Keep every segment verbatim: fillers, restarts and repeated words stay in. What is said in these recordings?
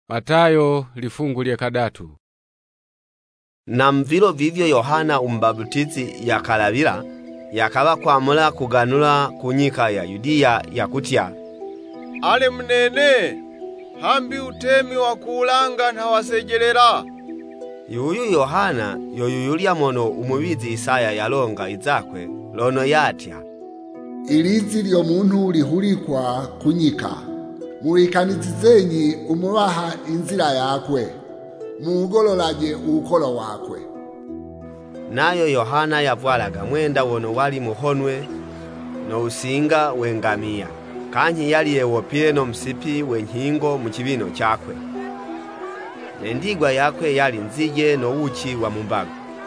Matayo lifungu lya kadatu. Na mvilo vivyo Yohana umbaputizi yakalabila yakaba kwamula kuganula kunyika ya Yudia yakutya, ale mnene hambi utemi wa kulanga na wasejelera. Yuyu Yohana yoyuyulya mono umubizi Isaya yalonga izakwe lono yatya, ilizi lyo muntu lihulikwa kunyika, muikanizizenyi umubaha inzira yakwe, muugololaje ukolo wakwe. Nayo Yohana yavwalaga mwenda wono wali muhonwe no usinga wengamia, kanyi yali yewopile no msipi wenhingo mukibino chakwe. Nendigwa yakwe yali nzije no uchi wa mumbago.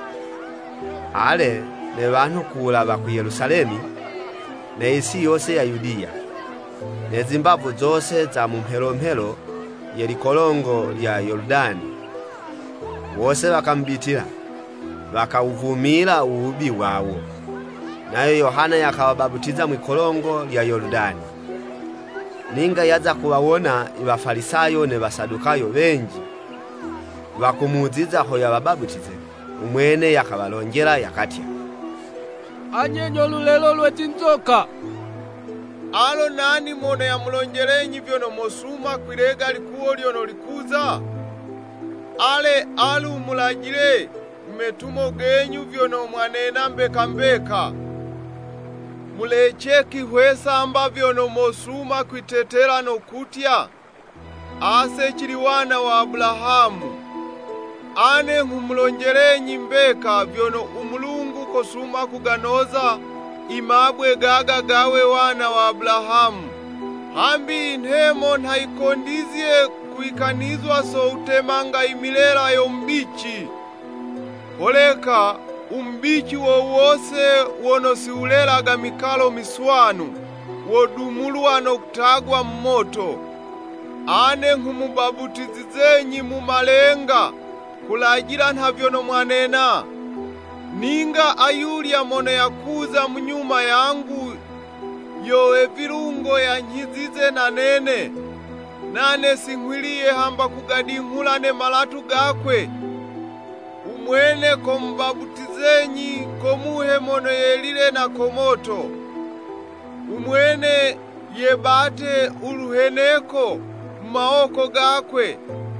Ale ne bantu kulaba ku Yerusalemi ne isi yose ya Yudia, ne zimbavu zose za mumpelompelo yelikolongo lya Yordani. Wose bakambitira bakawuvumila uhubi wawo. Nayo Yohana yakawababutiza mwikolongo lya Yordani. Ninga yaza kuwawona ibafarisayo ne basadukayo benji bakumuziza ho yabababutize, umwene yakabalongera yakatya, anyenyo lulelo lwetinzoka. Alo nani mono yamulonjerenyi vyono mosuma kwirega likuo lyono likuza? Ale alu mulajire metumo genyu vyono mwanena mbeka mbeka. Mulecheki hwesamba vyono mosuma kwitetera no kutya, ase chiliwana wa Abrahamu. Ane humulonjerenyi mbeka vyono umulungu kosuma kuganoza imabwe gaga gawe wana wa Abrahamu. Hambi inhemo nhaikondizye kuikanizwa so utemanga imilela yo mbichi. Holeka umbichi wo wose wono siulelaga mikalo miswanu, wodumulwa no kutagwa mmoto. Ane humubabutizizenyi mumalenga, kulajira ntavyono mwanena. Ninga ayulya mono yakuza munyuma yangu, yowe virungo yanyizize na nene, nane singhwiliye hamba kugadinghulane malatu gakwe. Umwene kombabutizenyi komuhe mono yelile na komoto. Umwene yebate uluheneko maoko gakwe.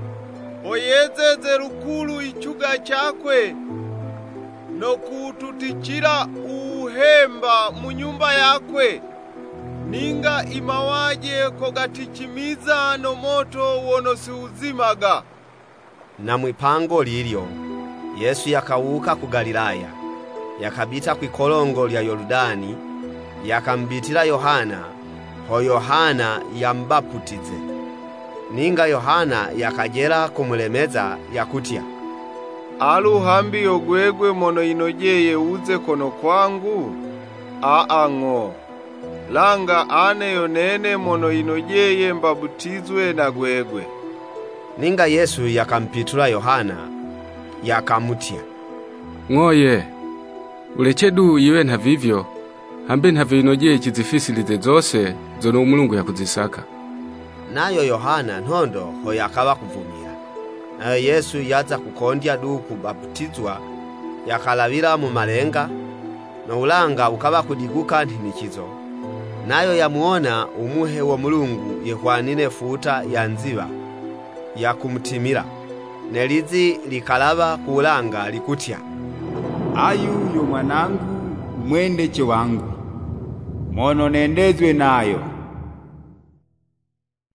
Oyezeze lukulu ichuga chakwe, no kututichira uhemba munyumba yakwe. Ninga imawaje kogatichimiza no moto wono siuzimaga. Na mwipango lilyo Yesu yakawuka ku Galilaya, yakabita kwikolongo lya Yordani, yakambitira Yohana, ho Yohana yambaputize. Ninga Yohana yakajera kumulemeza yakutya, alu hambi yogwegwe mono inojeye uze kono kwangu? Aa ngo, langa ane yonene mono inojeye mbabutizwe na gwegwe. Ninga Yesu yakampitula Yohana yakamutya, Ngoye, ulechedu iwe nta vivyo, hambe nta vinojeye chizifisilize zose zono umulungu yakuzisaka. Nayo Yohana ntondo ho yakaba kuvumira. Nayo Yesu yaza kukondya du kubaputizwa, yakalabira mu malenga, no ulanga ukaba kudiguka ntinikizo. Nayo yamuona umuhe wa mulungu yehwanine futa ya nziba ya kumtimira, nelizi likalaba kulanga likutya, ayu yo mwanangu mwendeche wangu, mono nendezwe nayo.